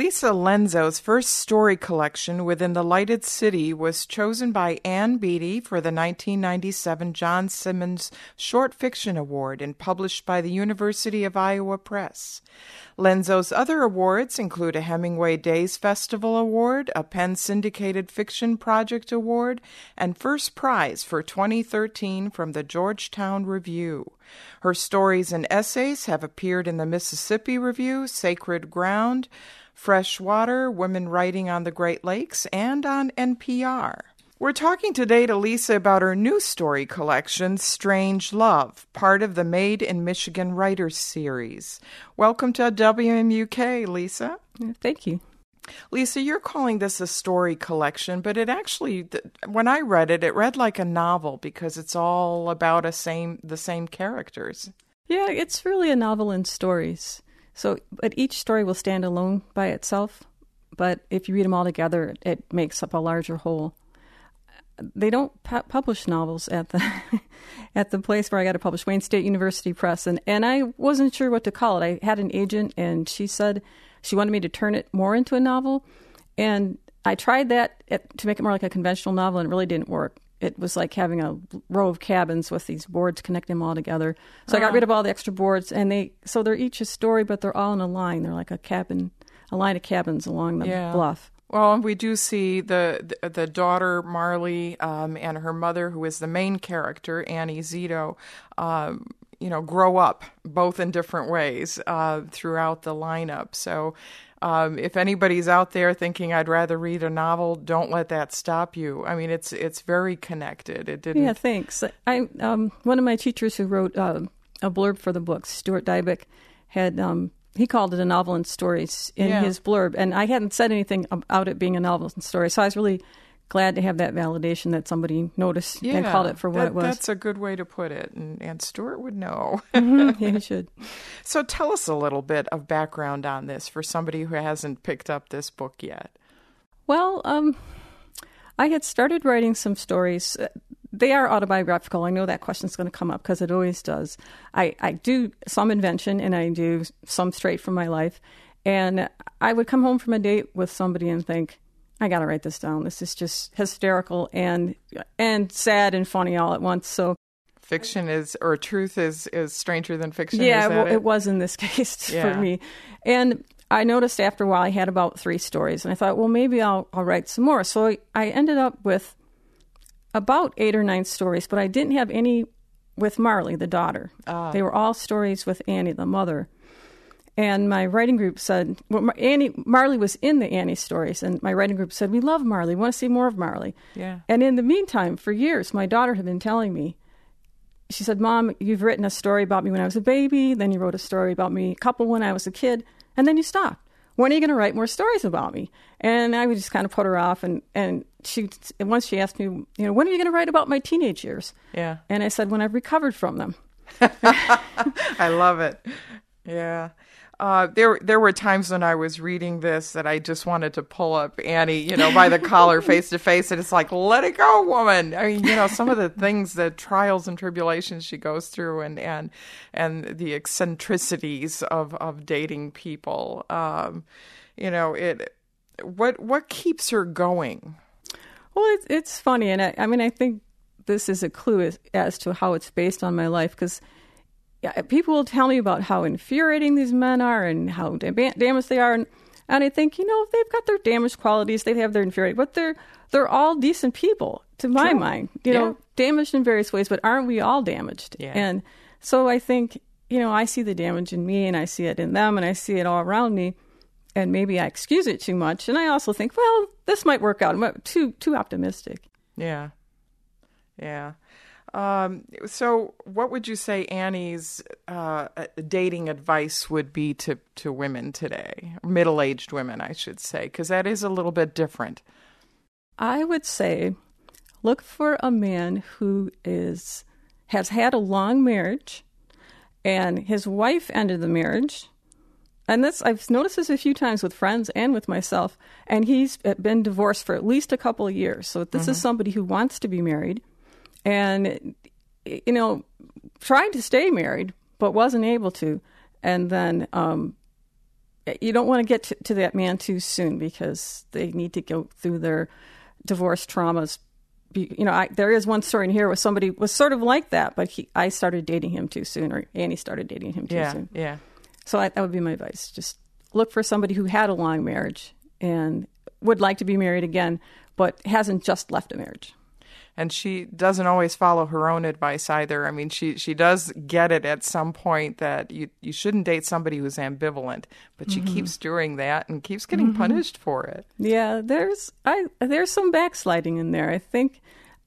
Lisa Lenzo's first story collection within the Lighted City was chosen by Ann Beattie for the 1997 John Simmons Short Fiction Award and published by the University of Iowa Press. Lenzo's other awards include a Hemingway Days Festival Award, a Penn Syndicated Fiction Project Award, and first prize for 2013 from the Georgetown Review. Her stories and essays have appeared in the Mississippi Review, Sacred Ground, Fresh Water, Women Writing on the Great Lakes, and on NPR. We're talking today to Lisa about her new story collection, Strange Love, part of the Made in Michigan Writers Series. Welcome to WMUK, Lisa. Thank you. Lisa, you're calling this a story collection, but it actually, when I read it, it read like a novel because it's all about the same characters. Yeah, it's really a novel in stories. So, but each story will stand alone by itself, but if you read them all together, it makes up a larger whole. They don't publish novels at the at the place where I got to publish, Wayne State University Press, and I wasn't sure what to call it. I had an agent, and she said she wanted me to turn it more into a novel, and I tried that to make it more like a conventional novel, and it really didn't work. It was like having a row of cabins with these boards connecting them all together. So I got rid of all the extra boards, and they're each a story, but they're all in a line. They're like a line of cabins along the bluff. Well, we do see the daughter, Marley, and her mother, who is the main character, Annie Zito, grow up, both in different ways throughout the lineup. So if anybody's out there thinking I'd rather read a novel, don't let that stop you. I mean, it's very connected. It didn't. Yeah, thanks. One of my teachers who wrote a blurb for the book, Stuart Dybeck, had he called it a novel in stories in his blurb, and I hadn't said anything about it being a novel in stories, so I was really glad to have that validation that somebody noticed and called it for what it was. That's a good way to put it, and Stuart would know. Mm-hmm. Yeah, he should. So tell us a little bit of background on this for somebody who hasn't picked up this book yet. Well, I had started writing some stories. They are autobiographical. I know that question's going to come up because it always does. I do some invention and I do some straight from my life. And I would come home from a date with somebody and think, I got to write this down. This is just hysterical and sad and funny all at once. So fiction or truth is stranger than fiction. Yeah, well, it was in this case for me. And I noticed after a while I had about 3 stories. And I thought, well, maybe I'll write some more. So I ended up with about 8 or 9 stories, but I didn't have any with Marley, the daughter. They were all stories with Annie, the mother. And my writing group said, Marley was in the Annie stories, and my writing group said, we love Marley, we want to see more of Marley. Yeah. And in the meantime, for years, my daughter had been telling me, she said, Mom, you've written a story about me when I was a baby, then you wrote a story about me a couple when I was a kid, and then you stopped. When are you going to write more stories about me? And I would just kind of put her off. And once she asked me, when are you going to write about my teenage years? Yeah. And I said, when I've recovered from them. I love it. Yeah. There were times when I was reading this that I just wanted to pull up Annie, by the collar face to face. And it's like, let it go, woman. I mean, some of the things, the trials and tribulations she goes through and the eccentricities of dating people. What keeps her going? Well, it's funny. And I think this is a clue as to how it's based on my life, because people will tell me about how infuriating these men are and how damaged they are. And I think, they've got their damaged qualities. They have their infuriating, but they're all decent people to my mind, damaged in various ways, but aren't we all damaged? Yeah. And so I think, I see the damage in me and I see it in them and I see it all around me. And maybe I excuse it too much. And I also think, well, this might work out. I'm too optimistic. Yeah. Yeah. So what would you say Annie's dating advice would be to women today? Middle-aged women, I should say, because that is a little bit different. I would say look for a man who has had a long marriage and his wife ended the marriage. And I've noticed this a few times with friends and with myself, and he's been divorced for at least a couple of years. So this is somebody who wants to be married. And, trying to stay married, but wasn't able to. And then you don't want to get to that man too soon because they need to go through their divorce traumas. There is one story in here where somebody was sort of like that, but I started dating him too soon, or Annie started dating him too soon. Yeah. So that would be my advice. Just look for somebody who had a long marriage and would like to be married again, but hasn't just left a marriage. And she doesn't always follow her own advice either. I mean, she does get it at some point that you shouldn't date somebody who's ambivalent, but she keeps doing that and keeps getting punished for it. Yeah, there's some backsliding in there, I think,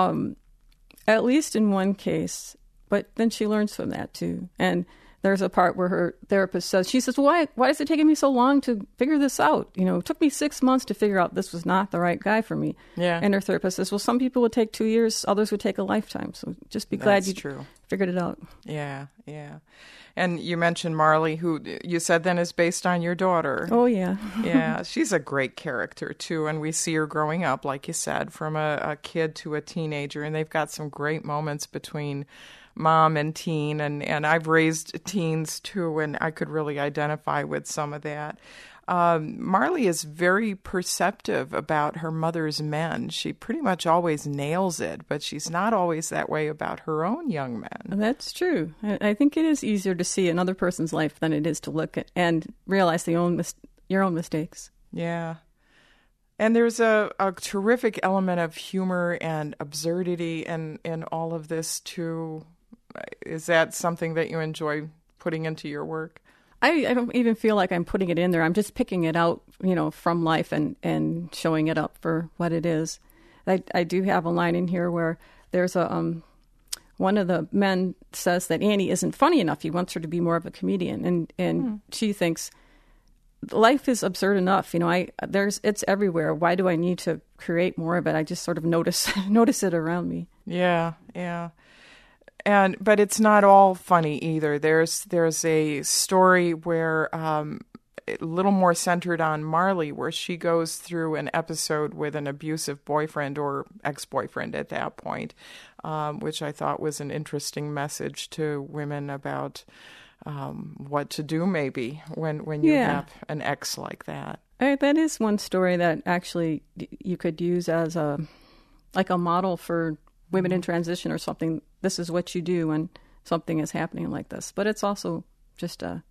at least in one case. But then she learns from that too. And there's a part where her therapist says, why is it taking me so long to figure this out? It took me 6 months to figure out this was not the right guy for me. Yeah. And her therapist says, well, some people would take 2 years, others would take a lifetime. So just be glad you figured it out. Yeah. And you mentioned Marley, who you said then is based on your daughter. Oh, yeah. Yeah, she's a great character, too. And we see her growing up, like you said, from a kid to a teenager. And they've got some great moments between mom and teen, and I've raised teens too, and I could really identify with some of that. Marley is very perceptive about her mother's men. She pretty much always nails it, but she's not always that way about her own young men. That's true. I think it is easier to see another person's life than it is to look at and realize your own mistakes. Yeah. And there's a terrific element of humor and absurdity in all of this too. Is that something that you enjoy putting into your work? I don't even feel like I'm putting it in there. I'm just picking it out, from life and showing it up for what it is. I do have a line in here where there's one of the men says that Annie isn't funny enough. He wants her to be more of a comedian, and she thinks life is absurd enough. It's everywhere. Why do I need to create more of it? I just sort of notice it around me. Yeah. But it's not all funny either. There's a story where a little more centered on Marley, where she goes through an episode with an abusive boyfriend or ex-boyfriend at that point, which I thought was an interesting message to women about what to do maybe when you have an ex like that. That is one story that actually you could use as a model for women in transition or something. This is what you do when something is happening like this. But it's also just I'm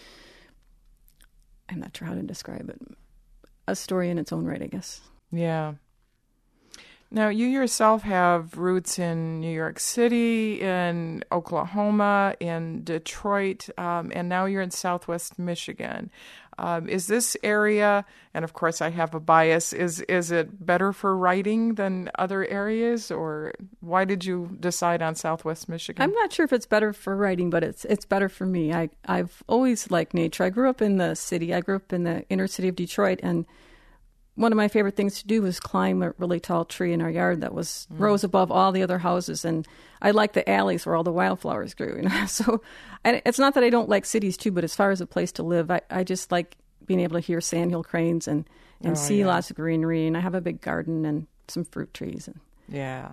not sure how to describe it, a story in its own right, I guess. Yeah. Now, you yourself have roots in New York City, in Oklahoma, in Detroit, and now you're in Southwest Michigan. Is this area, and of course I have a bias, is it better for writing than other areas, or why did you decide on Southwest Michigan? I'm not sure if it's better for writing, but it's better for me. I've always liked nature. I grew up in the city. I grew up in the inner city of Detroit, and one of my favorite things to do was climb a really tall tree in our yard that rose above all the other houses. And I like the alleys where all the wildflowers grew. So and it's not that I don't like cities too, but as far as a place to live, I just like being able to hear sandhill cranes and see lots of greenery. And I have a big garden and some fruit trees. Yeah.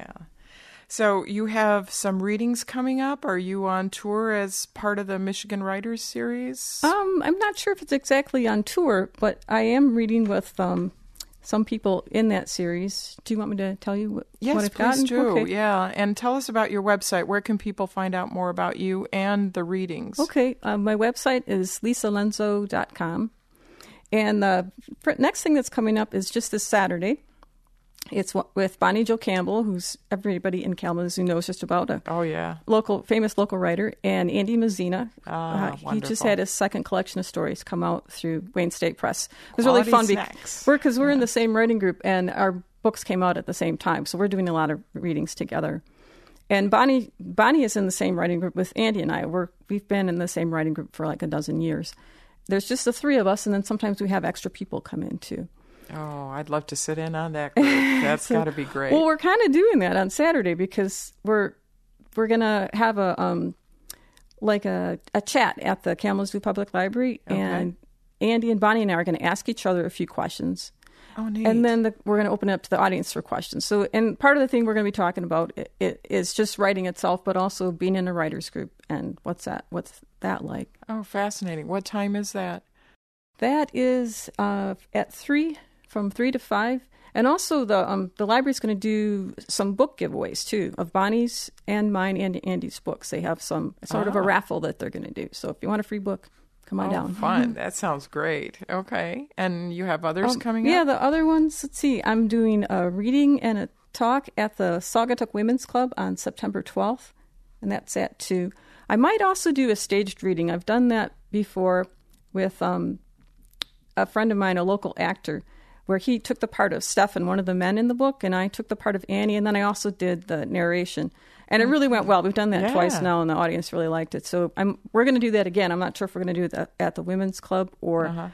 So you have some readings coming up. Are you on tour as part of the Michigan Writers Series? I'm not sure if it's exactly on tour, but I am reading with some people in that series. Do you want me to tell you what I've gotten? Yes, please do. Okay. Yeah, and tell us about your website. Where can people find out more about you and the readings? Okay, my website is lisalenzo.com. And the next thing that's coming up is just this Saturday. It's with Bonnie Jo Campbell, who's everybody in Kalamazoo knows just about, famous local writer, and Andy Mazzina. He just had his second collection of stories come out through Wayne State Press. It was really fun because we're in the same writing group, and our books came out at the same time, so we're doing a lot of readings together. And Bonnie is in the same writing group with Andy and I. We've been in the same writing group for like a dozen years. There's just the three of us, and then sometimes we have extra people come in too. Oh, I'd love to sit in on that group. That's got to be great. Well, we're kind of doing that on Saturday because we're going to have a chat at the Kalamazoo Public Library, and Andy and Bonnie and I are going to ask each other a few questions. Oh, neat. And then we're going to open it up to the audience for questions. So, and part of the thing we're going to be talking about is just writing itself, but also being in a writer's group and what's that like. Oh, fascinating. What time is that? That is at 3, from 3 to 5. And also the library's going to do some book giveaways, too, of Bonnie's and mine and Andy's books. They have some sort of a raffle that they're going to do. So if you want a free book, come on down. Fun. That sounds great. Okay. And you have others coming up? Yeah, the other ones, let's see. I'm doing a reading and a talk at the Saugatuck Women's Club on September 12th, and that's at 2. I might also do a staged reading. I've done that before with a friend of mine, a local actor, where he took the part of Stefan, one of the men in the book, and I took the part of Annie, and then I also did the narration. And it really went well. We've done that twice now, and the audience really liked it. So we're going to do that again. I'm not sure if we're going to do it at the Women's Club or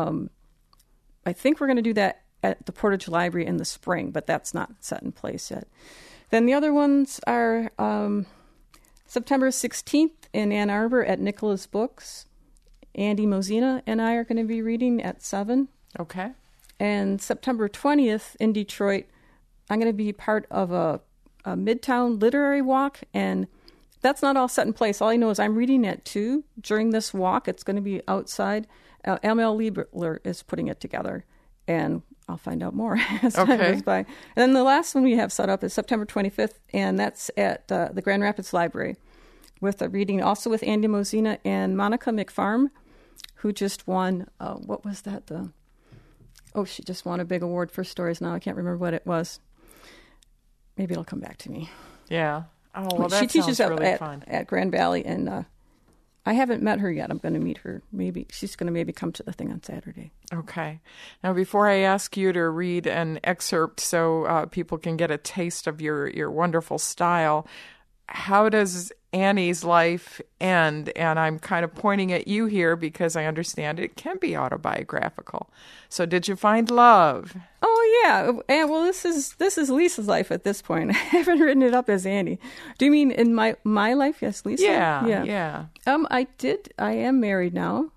I think we're going to do that at the Portage Library in the spring, but that's not set in place yet. Then the other ones are September 16th in Ann Arbor at Nicola's Books. Andy Mozina and I are going to be reading at 7. Okay. And September 20th in Detroit, I'm going to be part of a Midtown literary walk, and that's not all set in place. All I know is I'm reading at 2 during this walk. It's going to be outside. ML Liebler is putting it together, and I'll find out more as time goes by. And then the last one we have set up is September 25th, and that's at the Grand Rapids Library with a reading also with Andy Mozina and Monica McFarm, who just won, what was that? She just won a big award for stories now. I can't remember what it was. Maybe it'll come back to me. Yeah. Oh, well, that she teaches sounds really fun. At Grand Valley, and I haven't met her yet. I'm going to meet her. Maybe she's going to maybe come to the thing on Saturday. Okay. Now, before I ask you to read an excerpt so people can get a taste of your wonderful style, how does Annie's life end? And I'm kind of pointing at you here because I understand it can be autobiographical. So did you find love? Oh, yeah. And well, this is Lisa's life at this point. I haven't written it up as Annie. Do you mean in my life? Yes, Lisa? Yeah. I did. I am married now.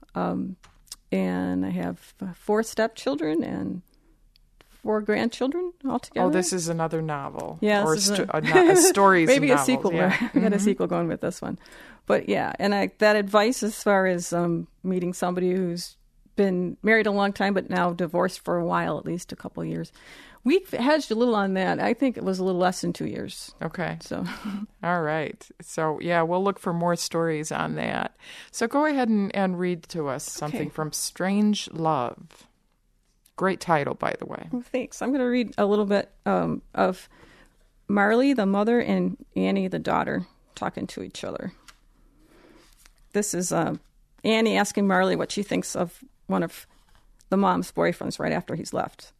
And I have 4 stepchildren and 4 grandchildren altogether. Oh, this is another novel. Yeah, or a stories. Maybe novels. A sequel. Yeah. I got a sequel going with this one. But yeah, and that advice as far as meeting somebody who's been married a long time but now divorced for a while, at least a couple of years. We hedged a little on that. I think it was a little less than 2 years. Okay. So, all right. So, yeah, we'll look for more stories on that. So go ahead and read to us something from Strange Love. Great title, by the way. Well, thanks. I'm going to read a little bit of Marley, the mother, and Annie, the daughter, talking to each other. This is Annie asking Marley what she thinks of one of the mom's boyfriends right after he's left.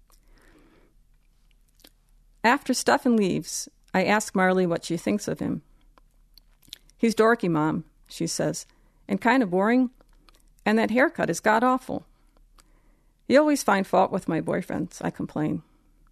After Stefan leaves, I ask Marley what she thinks of him. He's dorky, Mom, she says, and kind of boring, and that haircut is god-awful. You always find fault with my boyfriends, I complain.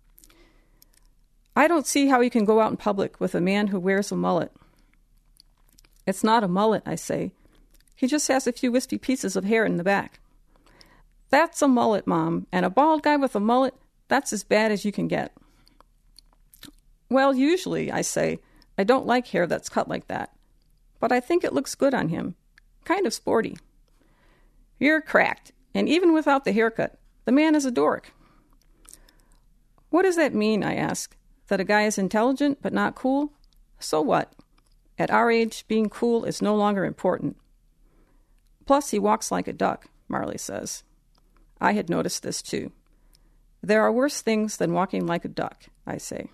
I don't see how you can go out in public with a man who wears a mullet. It's not a mullet, I say. He just has a few wispy pieces of hair in the back. That's a mullet, Mom, and a bald guy with a mullet, that's as bad as you can get. Well, usually, I say, I don't like hair that's cut like that. But I think it looks good on him. Kind of sporty. You're cracked, and even without the haircut, the man is a dork. What does that mean, I ask? That a guy is intelligent but not cool? So what? At our age, being cool is no longer important. Plus, he walks like a duck, Marley says. I had noticed this too. There are worse things than walking like a duck, I say.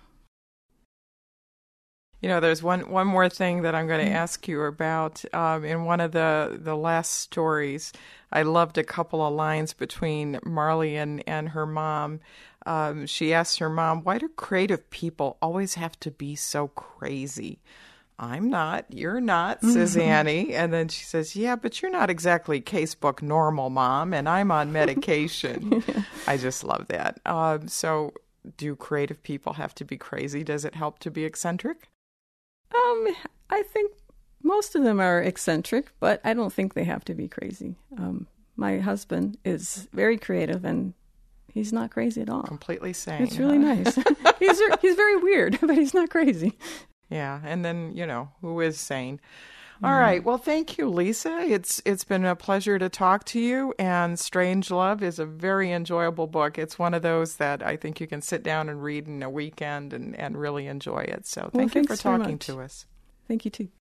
You know, there's one more thing that I'm going to ask you about. In one of the last stories, I loved a couple of lines between Marley and her mom. She asks her mom, why do creative people always have to be so crazy? I'm not, you're not, says Annie. And then she says, yeah, but you're not exactly casebook normal, Mom, and I'm on medication. I just love that. So do creative people have to be crazy? Does it help to be eccentric? I think most of them are eccentric, but I don't think they have to be crazy. My husband is very creative, and he's not crazy at all. Completely sane. It's really nice. He's very weird, but he's not crazy. Yeah, and then, who is sane? All right. Well, thank you, Lisa. It's been a pleasure to talk to you. And Strange Love is a very enjoyable book. It's one of those that I think you can sit down and read in a weekend and really enjoy it. So thank you for talking to us. Thank you, too.